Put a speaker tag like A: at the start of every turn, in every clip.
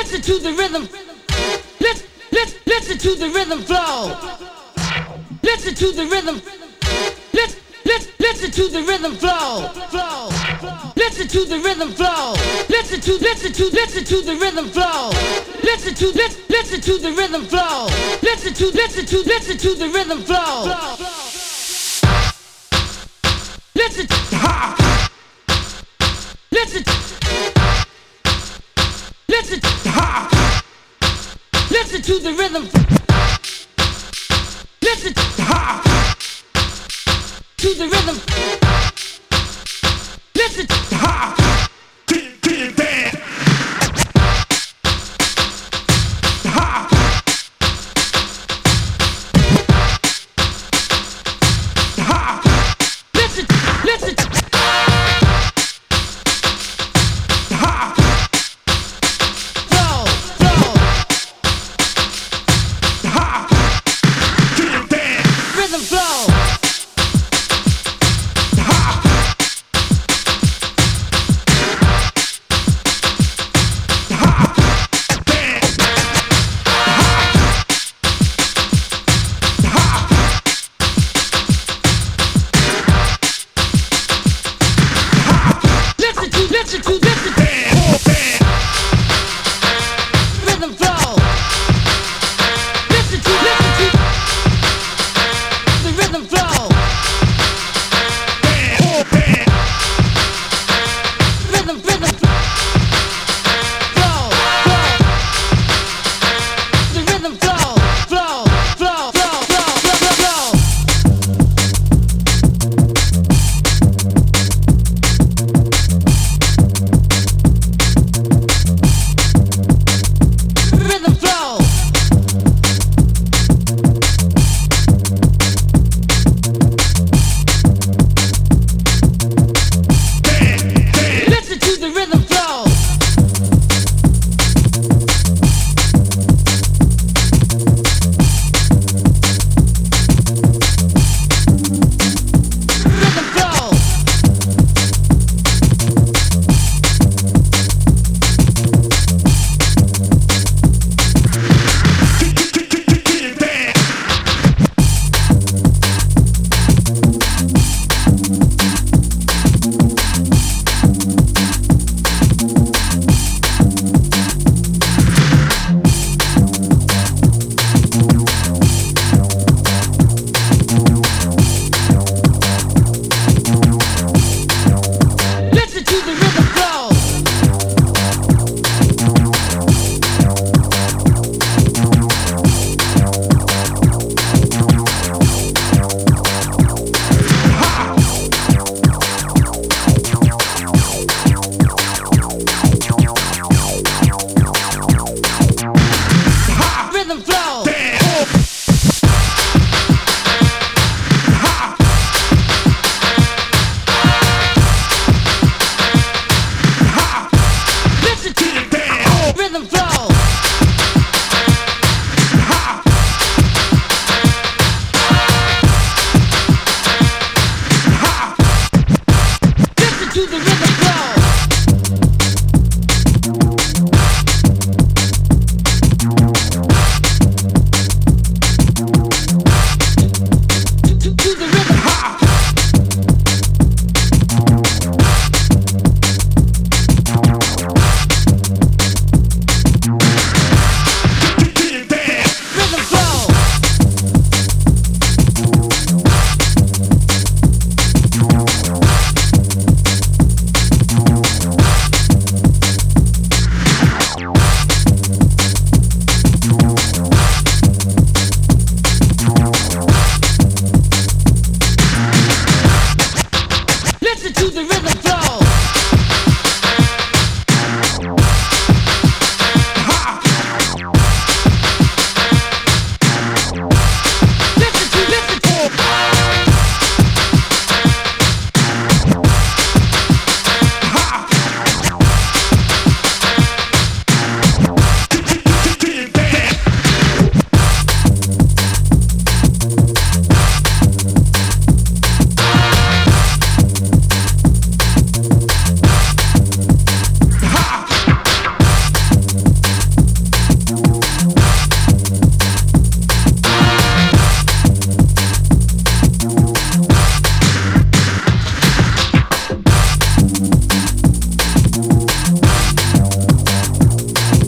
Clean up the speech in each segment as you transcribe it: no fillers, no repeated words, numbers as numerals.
A: Listen to the rhythm. Listen to the rhythm flow. Listen to the rhythm. Listen to the rhythm flow. Listen to the rhythm flow. Listen to the rhythm flow. Listen to the rhythm flow. Listen to the rhythm flow. Listen. Listen. Listen. Listen to the rhythm. Listen to the rhythm. Listen.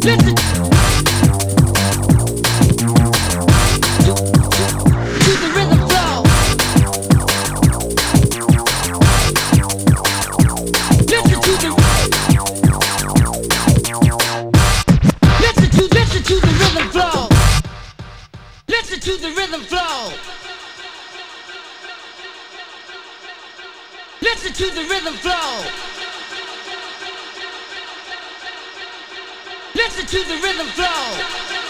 A: listen to the rhythm flow. Listen to the rhythm flow. Listen to the rhythm flow. Listen to the rhythm flow. Listen to the rhythm flow.